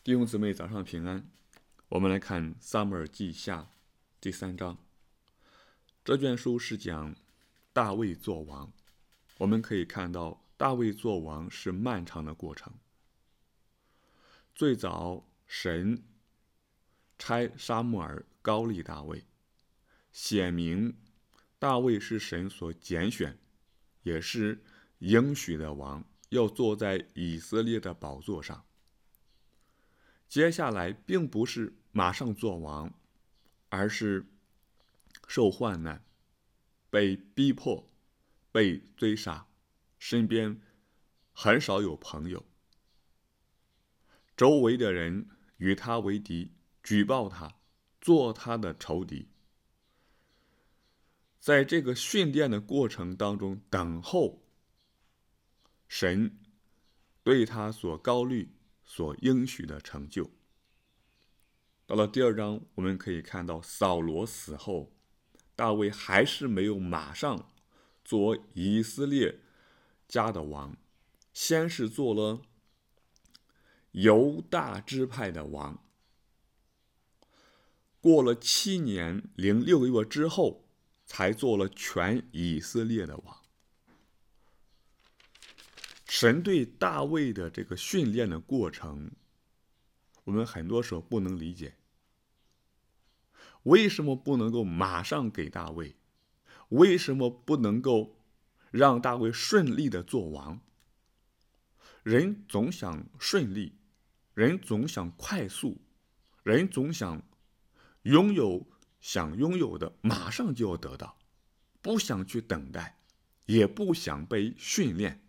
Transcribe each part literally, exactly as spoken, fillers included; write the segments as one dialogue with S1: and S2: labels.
S1: 弟兄姊妹，早上平安。我们来看撒母耳记下第三章。这卷书是讲大卫作王。我们可以看到，大卫作王是漫长的过程。最早，神差撒母耳膏立大卫，显明大卫是神所拣选，也是应许的王，要坐在以色列的宝座上。接下来并不是马上做王，而是受患难，被逼迫，被追杀，身边很少有朋友，周围的人与他为敌，举报他，做他的仇敌。在这个训练的过程当中，等候神对他所膏立、所应许的成就。到了第二章，我们可以看到扫罗死后，大卫还是没有马上做以色列家的王，先是做了犹大支派的王。过了七年零六个月之后，才做了全以色列的王。神对大卫的这个训练的过程，我们很多时候不能理解，为什么不能够马上给大卫？为什么不能够让大卫顺利的做王？人总想顺利，人总想快速，人总想拥有想拥有的马上就要得到，不想去等待，也不想被训练。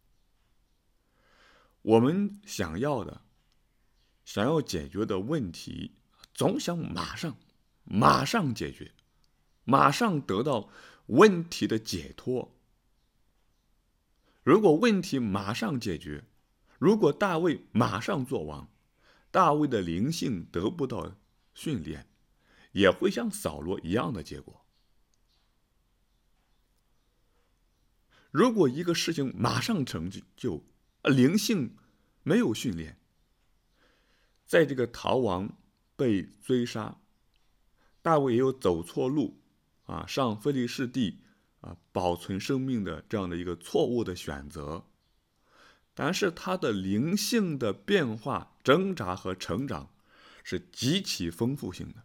S1: 我们想要的想要解决的问题，总想马上马上解决，马上得到问题的解脱。如果问题马上解决，如果大卫马上做王，大卫的灵性得不到训练，也会像扫罗一样的结果。如果一个事情马上成就，灵性没有训练，在这个逃亡、被追杀，大卫也有走错路啊，上非利士地啊，保存生命的这样的一个错误的选择。但是他的灵性的变化、挣扎和成长是极其丰富性的。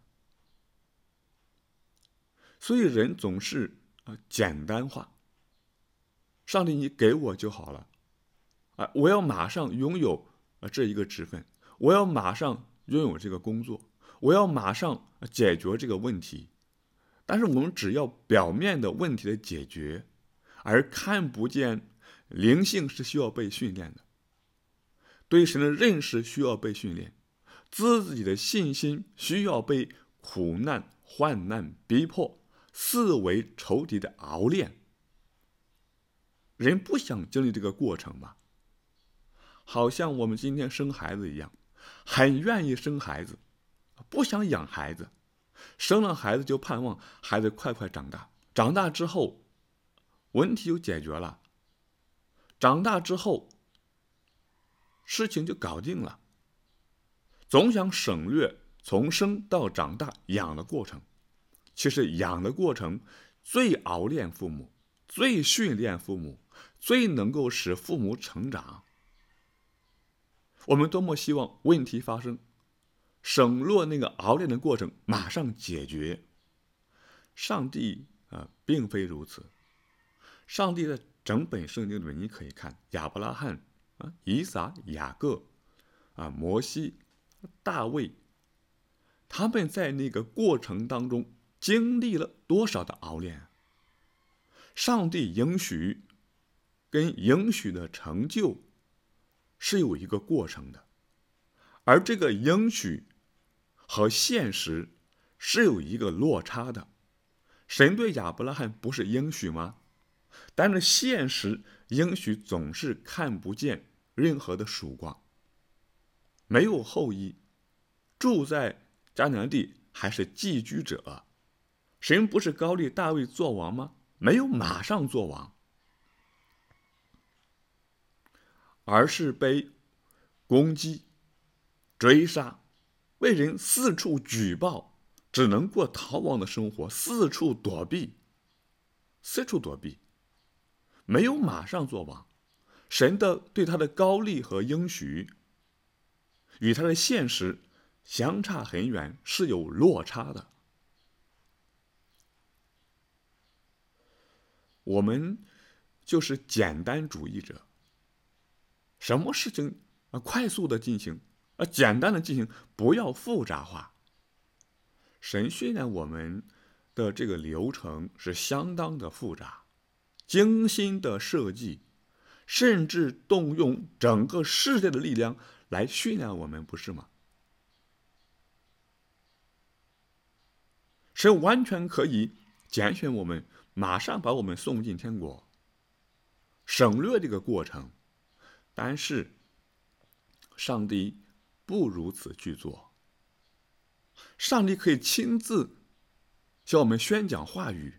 S1: 所以人总是啊简单化，上帝你给我就好了，啊，我要马上拥有啊这一个职分，我要马上拥有这个工作，我要马上解决这个问题。但是我们只要表面的问题的解决，而看不见灵性是需要被训练的，对神的认识需要被训练，自己的信心需要被苦难、患难、逼迫、四围仇敌的熬炼。人不想经历这个过程吧？好像我们今天生孩子一样，很愿意生孩子，不想养孩子，生了孩子就盼望孩子快快长大，长大之后问题就解决了，长大之后事情就搞定了，总想省略从生到长大养的过程。其实养的过程最熬炼父母，最训练父母，最能够使父母成长。我们多么希望问题发生，省略那个熬炼的过程，马上解决。上帝啊，并非如此。上帝在整本圣经里面，你可以看亚伯拉罕啊、以撒、雅各啊、摩西、大卫，他们在那个过程当中经历了多少的熬炼？上帝应许跟应许的成就是有一个过程的，而这个应许和现实是有一个落差的。神对亚伯拉罕不是应许吗？但是现实应许总是看不见任何的曙光，没有后裔，住在迦南地还是寄居者。神不是膏立大卫做王吗？没有马上做王，而是被攻击、 追杀，为人四处举报，只能过逃亡的生活，四处躲避，四处躲避，没有马上做王。神的对他的高利和应许，与他的现实相差很远，是有落差的。我们就是简单主义者，什么事情啊快速的进行，啊简单的进行，不要复杂化。神训练我们的这个流程是相当的复杂，精心的设计，甚至动用整个世界的力量来训练我们，不是吗？神完全可以拣选我们，马上把我们送进天国，省略这个过程。但是上帝不如此去做，上帝可以亲自向我们宣讲话语，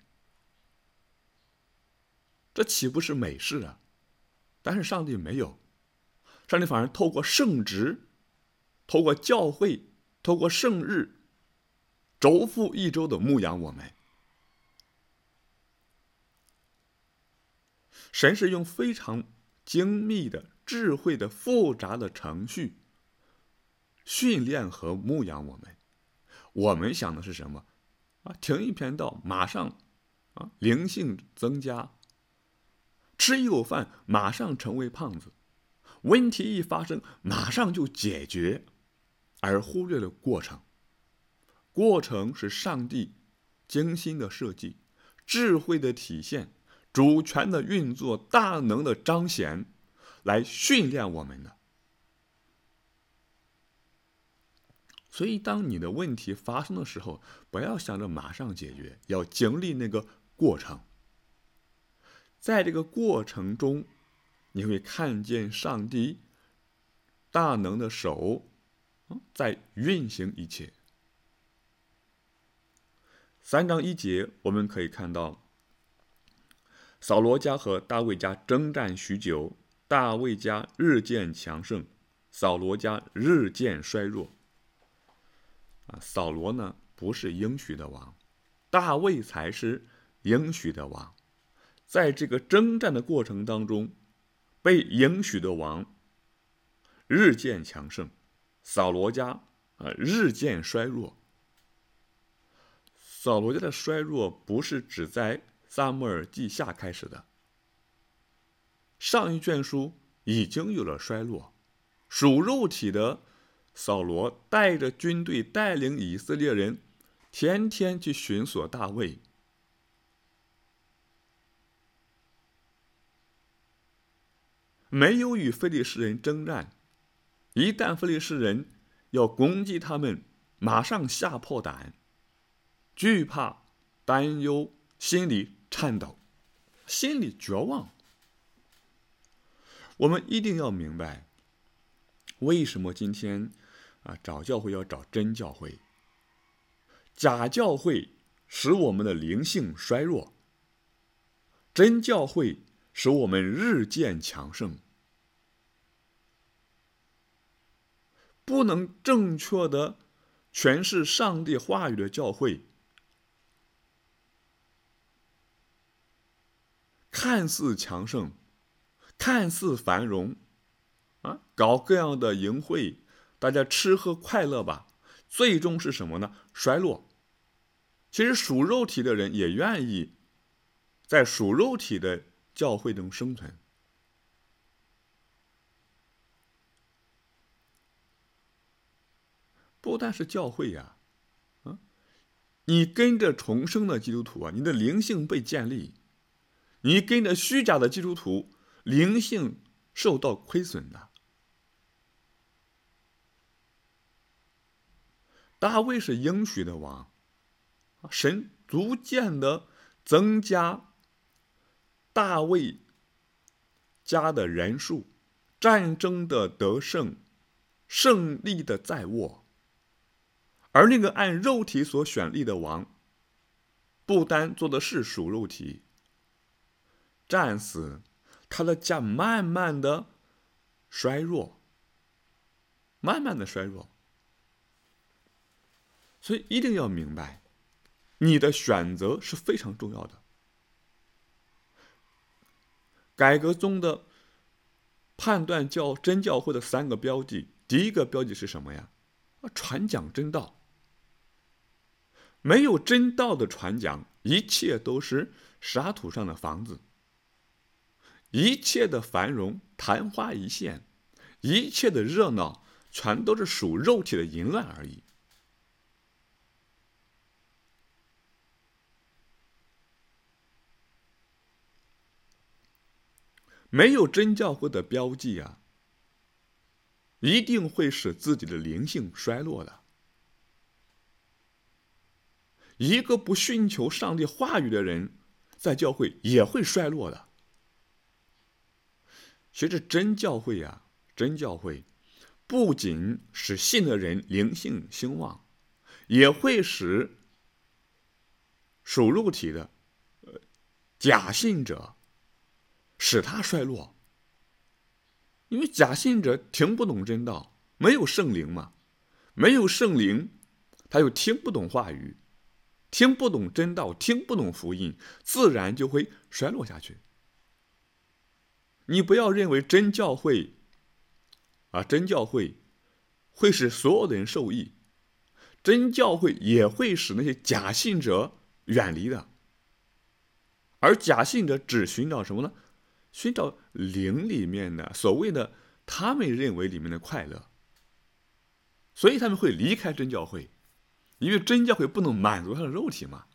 S1: 这岂不是美事啊？但是上帝没有，上帝反而透过圣职，透过教会，透过圣日，周复一周的牧养我们。神是用非常精密的、智慧的、复杂的程序训练和牧养我们。我们想的是什么啊？听一篇道，马上啊灵性增加；吃一口饭，马上成为胖子；问题一发生，马上就解决，而忽略了过程。过程是上帝精心的设计，智慧的体现，主权的运作，大能的彰显，来训练我们的。所以当你的问题发生的时候，不要想着马上解决，要经历那个过程。在这个过程中，你会看见上帝大能的手在运行一切。三章一节我们可以看到，扫罗家和大卫家征战许久，大卫家日渐强盛，扫罗家日渐衰弱。啊，扫罗呢不是应许的王，大卫才是应许的王。在这个征战的过程当中，被应许的王日渐强盛，扫罗家啊日渐衰弱。扫罗家的衰弱不是只在撒母耳记下开始的，上一卷书已经有了衰落。属肉体的扫罗带着军队带领以色列人天天去寻索大卫，没有与非利士人征战。一旦非利士人要攻击他们，马上吓破胆，惧怕、担忧，心里颤抖，心里绝望。我们一定要明白，为什么今天啊找教会要找真教会，假教会使我们的灵性衰弱，真教会使我们日渐强盛。不能正确的诠释上帝话语的教会，看似强盛，看似繁荣，啊，搞各样的营会，大家吃喝快乐吧，最终是什么呢？衰落。其实属肉体的人也愿意在属肉体的教会中生存。不但是教会呀、啊，啊，你跟着重生的基督徒啊，你的灵性被建立；你跟着虚假的基督徒，灵性受到亏损的。大卫是应许的王，神逐渐的增加大卫家的人数，战争的得胜，胜利的在握。而那个按肉体所选立的王，不单做的是属肉体，战死，他的家慢慢的衰弱，慢慢的衰弱。 所以一定要明白，你的选择是非常重要的。改革中的判断教真教会的三个标记，第一个标记是什么呀？传讲真道。没有真道的传讲，一切都是沙土上的房子，一切的繁荣昙花一现，一切的热闹全都是属肉体的淫乱而已。没有真教会的标记啊，一定会使自己的灵性衰落的。一个不寻求上帝话语的人，在教会也会衰落的。其实真教会啊，真教会不仅使信的人灵性兴旺，也会使属肉体的、呃、假信者使他衰落。因为假信者听不懂真道，没有圣灵嘛，没有圣灵，他又听不懂话语，听不懂真道，听不懂福音，自然就会衰落下去。你不要认为真教会啊，真教会会使所有的人受益，真教会也会使那些假信者远离的。而假信者只寻找什么呢？寻找灵里面的所谓的他们认为里面的快乐，所以他们会离开真教会，因为真教会不能满足他的肉体嘛。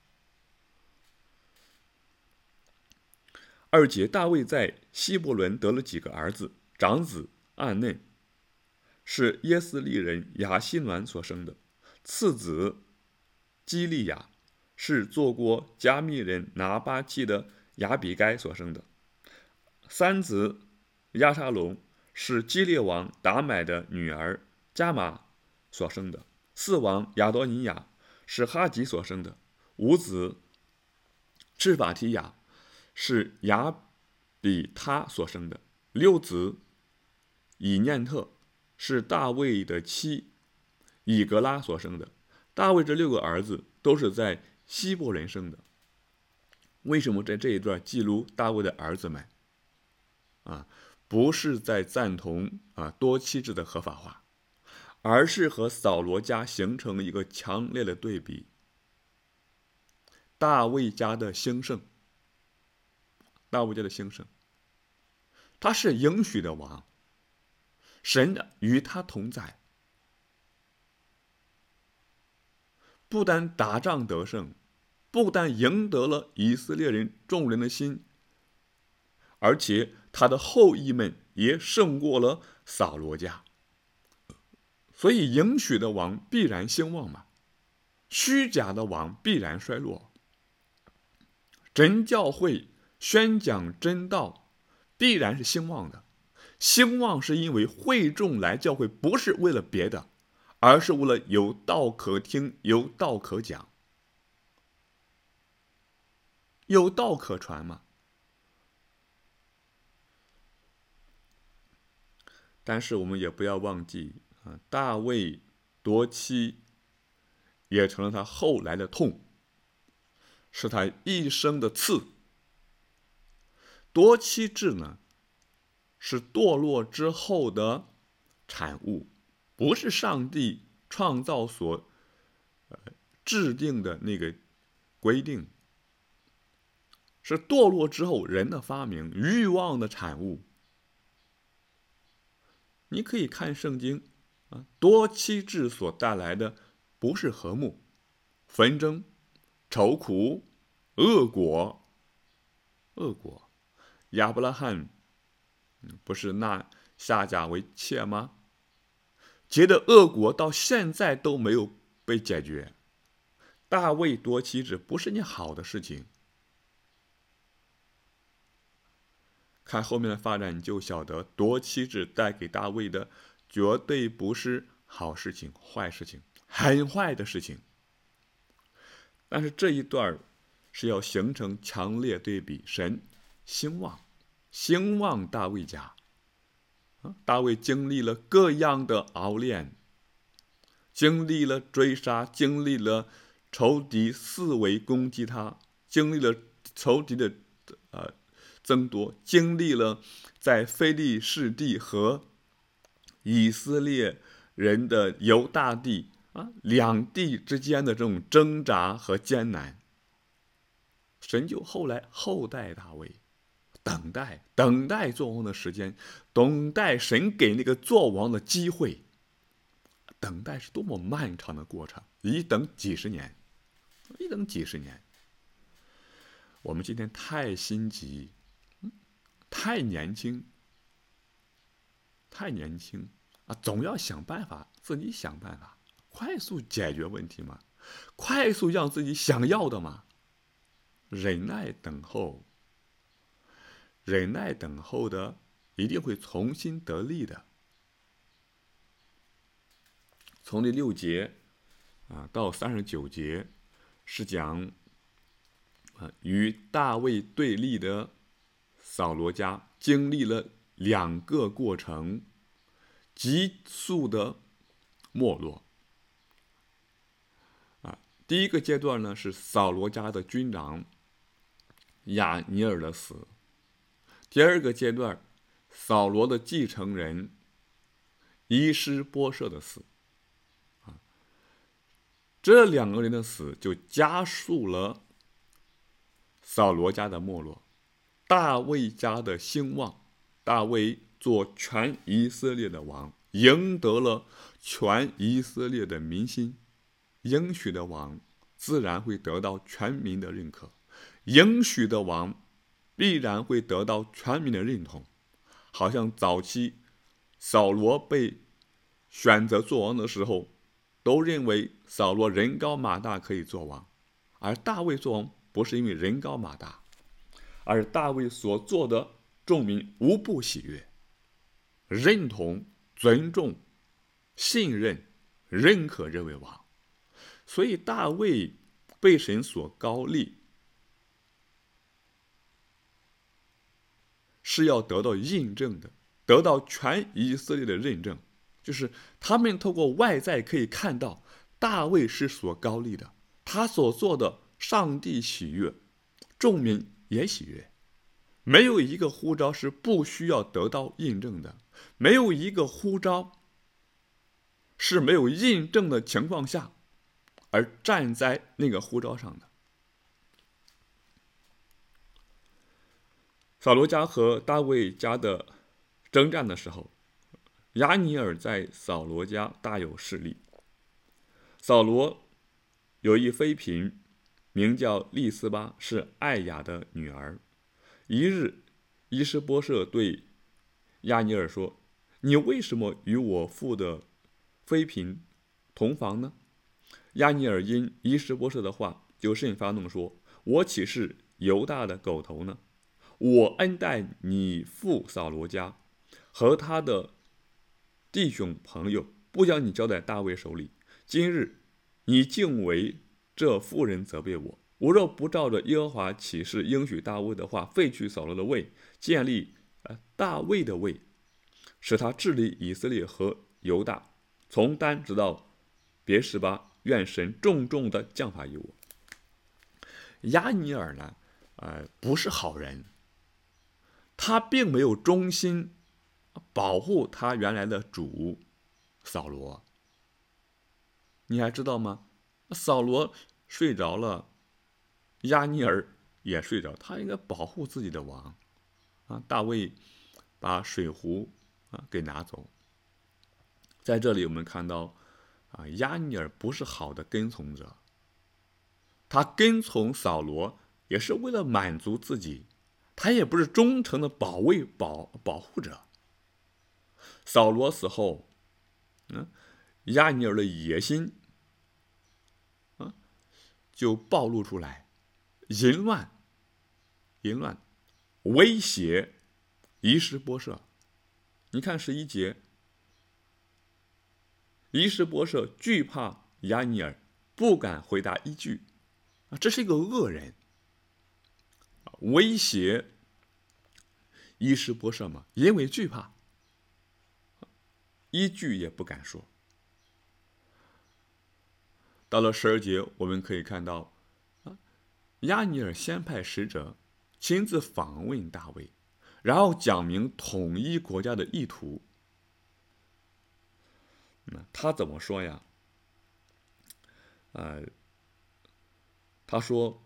S1: 二节，大卫在希伯伦得了几个儿子，长子暗嫩是耶斯利人亚希暖所生的，次子基利亚是做过加密人拿巴器的亚比该所生的，三子亚沙龙是基列王达买的女儿加玛所生的，四王亚多尼亚是哈吉所生的，五子赤法提亚是亚比他所生的，六子以念特是大卫的妻以格拉所生的。大卫这六个儿子都是在希伯伦生的。为什么在这一段记录大卫的儿子们啊，不是在赞同啊多妻制的合法化，而是和扫罗家形成一个强烈的对比。大卫家的兴盛，大卫家的兴盛，他是应许的王，神与他同在，不但打仗得胜，不但赢得了以色列人众人的心，而且他的后裔们也胜过了扫罗家。所以应许的王必然兴旺嘛，虚假的王必然衰落。真教会宣讲真道必然是兴旺的，兴旺是因为会众来教会不是为了别的，而是为了有道可听，有道可讲，有道可传嘛。但是我们也不要忘记啊，大卫夺妻也成了他后来的痛，是他一生的刺。夺妻制呢，是堕落之后的产物，不是上帝创造所、呃、制定的那个规定，是堕落之后人的发明，欲望的产物。你可以看圣经啊，多妻制所带来的不是和睦、纷争、愁苦、恶果。恶果，亚伯拉罕不是纳夏甲为妾吗？结的恶果到现在都没有被解决。大卫多妻制不是件好的事情。看后面的发展，你就晓得夺妻制带给大卫的绝对不是好事情、坏事情，很坏的事情。但是这一段是要形成强烈对比，神兴旺，兴旺大卫家。大卫经历了各样的熬炼， 经历了追杀，经历了仇敌四围攻击他，经历了仇敌的呃增多，经历了在非利士地和以色列人的犹大地啊两地之间的这种挣扎和艰难，神就后来后代大卫，等待等待做王的时间，等待神给那个做王的机会。等待是多么漫长的过程，一等几十年，一等几十年。我们今天太心急，太年轻，太年轻啊，总要想办法，自己想办法，快速解决问题嘛，快速让自己想要的嘛。忍耐等候，忍耐等候的一定会重新得力的。从第六节啊到三十九节是讲啊与大卫对立的扫罗家经历了两个过程，急速的没落。啊，第一个阶段呢是扫罗家的军长亚尼尔的死，第二个阶段扫罗的继承人伊施波设的死。这两个人的死就加速了扫罗家的没落，大卫家的兴旺。大卫做全以色列的王，赢得了全以色列的民心。应许的王自然会得到全民的认可，应许的王必然会得到全民的认同。好像早期扫罗被选择做王的时候，都认为扫罗人高马大可以做王，而大卫做王不是因为人高马大，而大卫所做的众民无不喜悦，认同、尊重、信任、认可这位王。所以大卫被神所高立，是要得到印证的，得到全以色列的认证，就是他们透过外在可以看到大卫是所高立的，他所做的上帝喜悦，众民也喜悦。没有一个呼召是不需要得到印证的，没有一个呼召是没有印证的情况下而站在那个呼召上的。扫罗家和大卫家的征战的时候，亚尼尔在扫罗家大有势力。扫罗有一妃嫔，名叫利斯巴，是艾雅的女儿。一日，伊施波设对亚尼尔说：“你为什么与我父的妃嫔同房呢？”亚尼尔因伊施波设的话，就甚发怒，说：“我岂是犹大的狗头呢？我恩待你父扫罗家和他的弟兄朋友，不将你交在大卫手里。今日你竟为这妇人责备我。我若不照着耶和华启示应许大卫的话，废去扫罗的位，建立、呃、大卫的位，使他治理以色列和犹大，从丹直到别是巴，愿神重重的降罚于我。”亚尼尔呢，呃，不是好人，他并没有忠心保护他原来的主扫罗。你还知道吗？扫罗睡着了，亚尼尔也睡着，他应该保护自己的王啊。大卫把水壶啊给拿走。在这里我们看到啊，亚尼尔不是好的跟从者，他跟从扫罗也是为了满足自己，他也不是忠诚的保卫保保护者。扫罗死后，嗯，亚尼尔的野心啊就暴露出来，淫乱，淫乱，威胁伊施波设。你看十一节，伊施波设惧怕亚尼尔，不敢回答一句啊，这是一个恶人，威胁伊施波设嘛，因为惧怕，一句也不敢说。 到了十二节，我们可以看到，啊，亚尼尔先派使者亲自访问大卫，然后讲明统一国家的意图。嗯，他怎么说呀？呃，他说：“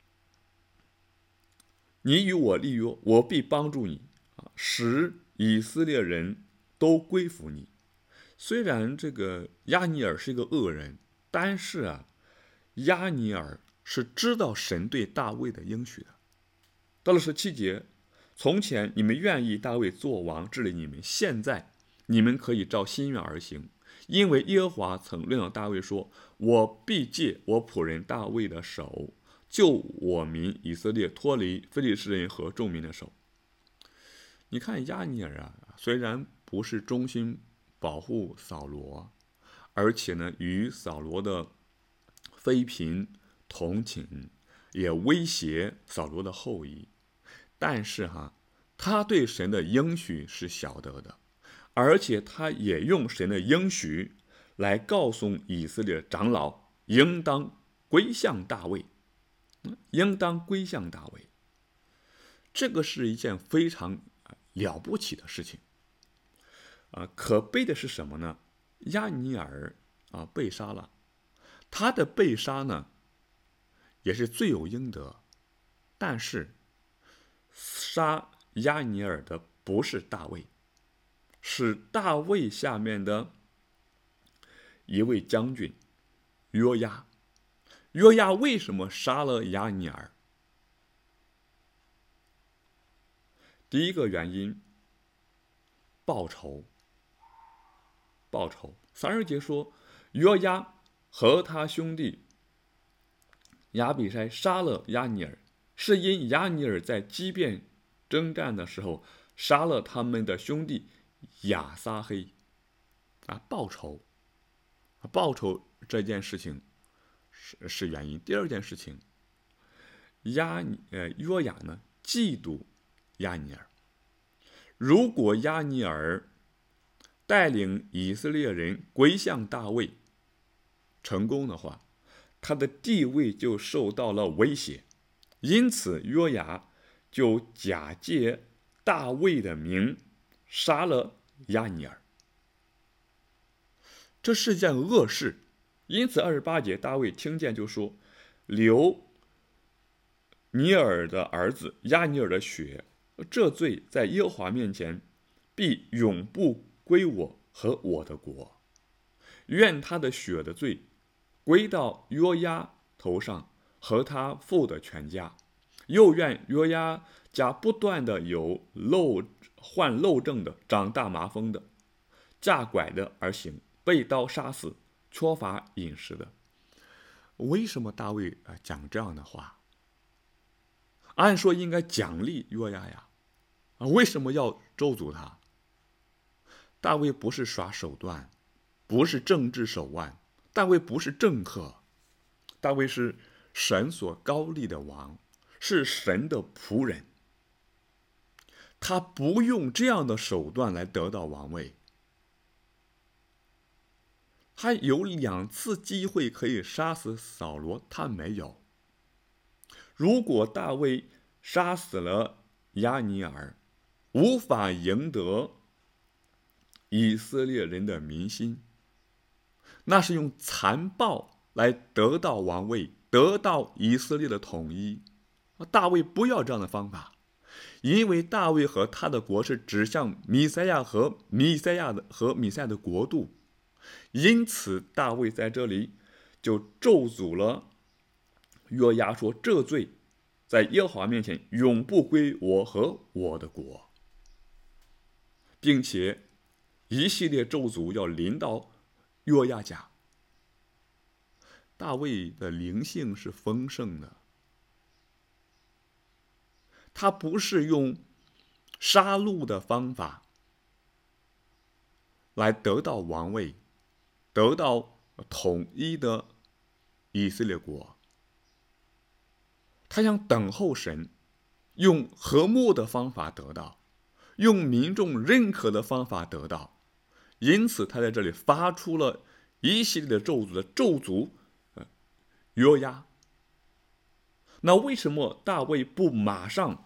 S1: 你与我立约，我必帮助你，啊，使以色列人都归服你。”虽然这个亚尼尔是一个恶人，但是啊，亚尼尔是知道神对大卫的应许的。到了十七节，从前你们愿意大卫做王治理你们，现在你们可以照心愿而行，因为耶和华曾论到大卫说：“我必借我仆人大卫的手，救我民以色列脱离非利士人和众民的手。”你看亚尼尔啊，虽然不是忠心保护扫罗，而且呢，与扫罗的妃嫔同寝，也威胁扫罗的后裔，但是哈，他对神的应许是晓得的，而且他也用神的应许来告诉以色列长老，应当归向大卫，应当归向大卫。这个是一件非常了不起的事情啊！可悲的是什么呢？亚尼尔啊被杀了，他的被杀呢也是罪有应得，但是杀亚尼尔的不是大卫，是大卫下面的一位将军约押。约押为什么杀了亚尼尔？第一个原因，报仇。报仇。三十节说，约押和他兄弟亚比筛杀了亚尼尔，是因亚尼尔在基遍征战的时候杀了他们的兄弟亚撒黑。啊，报仇。报仇这件事情是是原因。第二件事情，亚呃约雅呢嫉妒亚尼尔。如果亚尼尔带领以色列人归向大卫成功的话，他的地位就受到了威胁，因此约雅就假借大卫的名杀了亚尼尔。这是件恶事，因此二十八节大卫听见就说：“流尼尔的儿子亚尼尔的血，这罪在耶和华面前必永不归我和我的国。愿他的血的罪归到约押头上和他父的全家，又愿约押家不断的有漏患漏症的、长大麻风的、架拐的而行，被刀杀死、缺乏饮食的。”为什么大卫讲这样的话？按说应该奖励约押呀，啊，为什么要咒诅他？大卫不是耍手段，不是政治手腕，大卫不是政客，大卫是神所高立的王，是神的仆人。他不用这样的手段来得到王位。他有两次机会可以杀死扫罗，他没有。如果大卫杀死了亚尼尔，无法赢得以色列人的民心，那是用残暴来得到王位，得到以色列的统一。大卫不要这样的方法，因为大卫和他的国是指向弥赛亚和弥赛亚的和弥赛亚的国度，因此大卫在这里就咒诅了约押，说这罪在耶和华面前永不归我和我的国，并且一系列咒诅要临到约押家。大卫的灵性是丰盛的，他不是用杀戮的方法来得到王位，得到统一的以色列国。他想等候神，用和睦的方法得到，用民众认可的方法得到。因此他在这里发出了一系列的咒诅的咒诅，呃， 约押。那为什么大卫不马上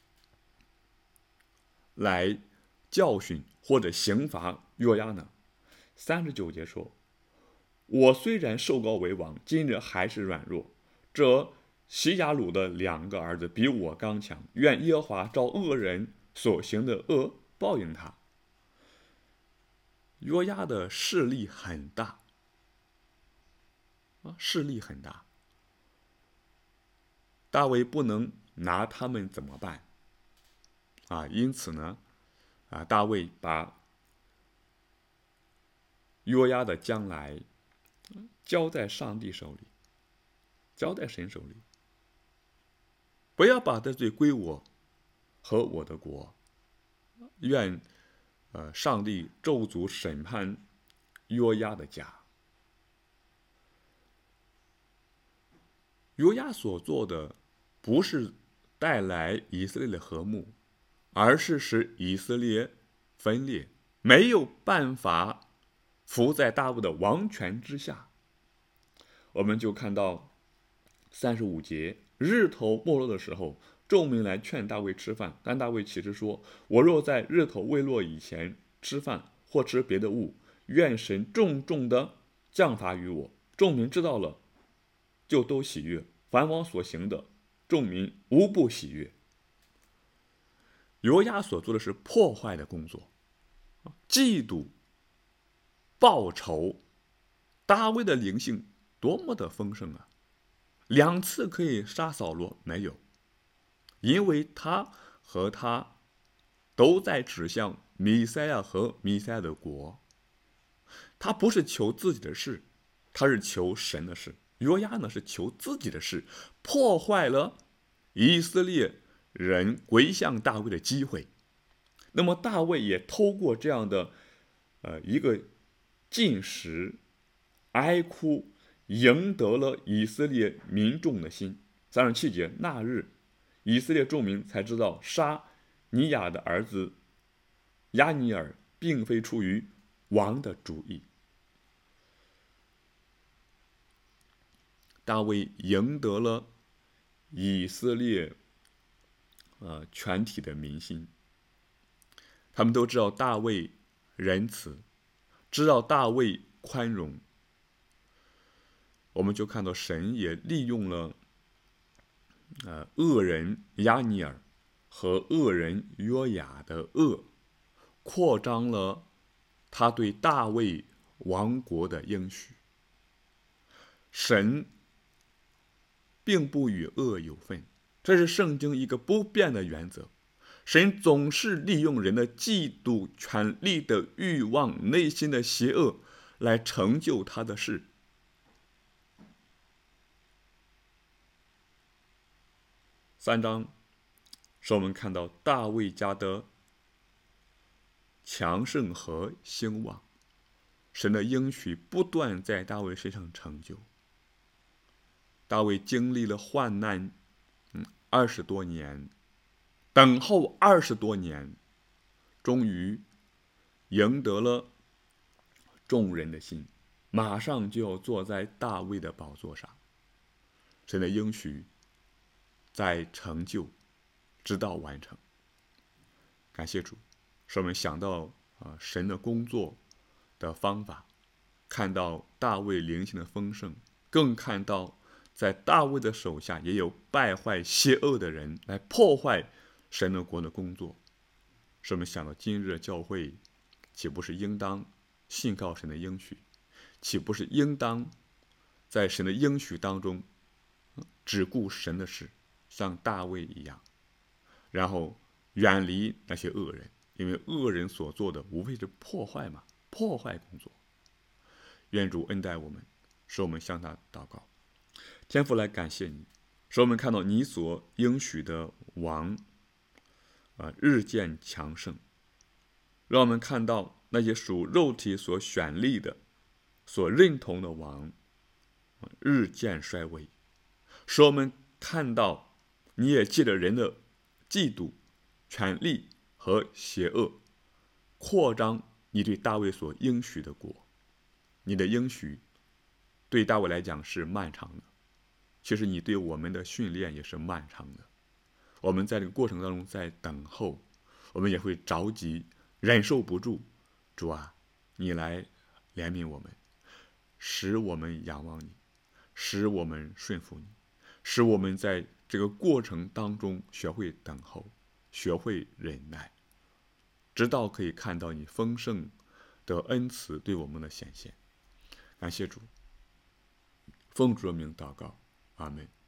S1: 来教训或者刑罚约押呢？三十九节说，我虽然受膏为王，今日还是软弱，这西雅鲁的两个儿子比我刚强，愿耶和华照恶人所行的恶报应他。约押的势力很大啊，势力很大，大卫不能拿他们怎么办啊？因此呢，啊，大卫把约押的将来交在上帝手里，交在神手里，不要把这罪归我和我的国。愿呃上帝咒诅审判约押的家。约押所做的不是带来以色列的和睦，而是使以色列分裂，没有办法服在大卫的王权之下。我们就看到三十五节，日头没落的时候，众民来劝大卫吃饭，但大卫起誓说，我若在日头未落以前吃饭或吃别的物，愿神重重的降罚于我。众民知道了，就都喜悦，凡王所行的，众民无不喜悦。约押所做的是破坏的工作，嫉妒、报仇。大卫的灵性多么的丰盛啊！两次可以杀扫罗，没有，因为他和他都在指向弥赛亚和弥赛亚的国。他不是求自己的事，他是求神的事。约押呢是求自己的事，破坏了以色列人归向大卫的机会。那么大卫也透过这样的呃一个进食、哀哭，赢得了以色列民众的心。三十七节，那日以色列众民才知道杀尼亚的儿子亚尼尔并非出于王的主意。大卫赢得了以色列呃全体的民心，他们都知道大卫仁慈，知道大卫宽容。我们就看到神也利用了呃恶人亚尼尔和恶人约雅的恶，扩张了他对大卫王国的应许。神并不与恶有份，这是圣经一个不变的原则。神总是利用人的嫉妒、权力的欲望、内心的邪恶来成就他的事。三章使我们看到大卫家的强盛和兴旺，神的应许不断在大卫身上成就。大卫经历了患难嗯二十多年，等候二十多年，终于赢得了众人的心，马上就要坐在大卫的宝座上。神的应许在成就，直到完成。感谢主，使我们想到啊神的工作的方法，看到大卫灵性的丰盛，更看到在大卫的手下也有败坏邪恶的人来破坏神的国的工作。使我们想到今日的教会，岂不是应当信靠神的应许？岂不是应当在神的应许当中只顾神的事，像大卫一样，然后远离那些恶人，因为恶人所做的无非是破坏嘛，破坏工作。愿主恩待我们，使我们向他祷告。天父，来感谢你，使我们看到你所应许的王啊日渐强盛，让我们看到那些属肉体所选立的、所认同的王日渐衰微，使我们看到你也借着人的嫉妒、权力和邪恶，扩张你对大卫所应许的国。你的应许对大卫来讲是漫长的， 其实你对我们的训练也是漫长的。我们在这个过程当中在等候，我们也会着急，忍受不住。主啊，你来怜悯我们，使我们仰望你，使我们顺服你，使我们在这个过程当中学会等候，学会忍耐，直到可以看到你丰盛的恩慈对我们的显现。感谢主，奉主的名祷告，阿门。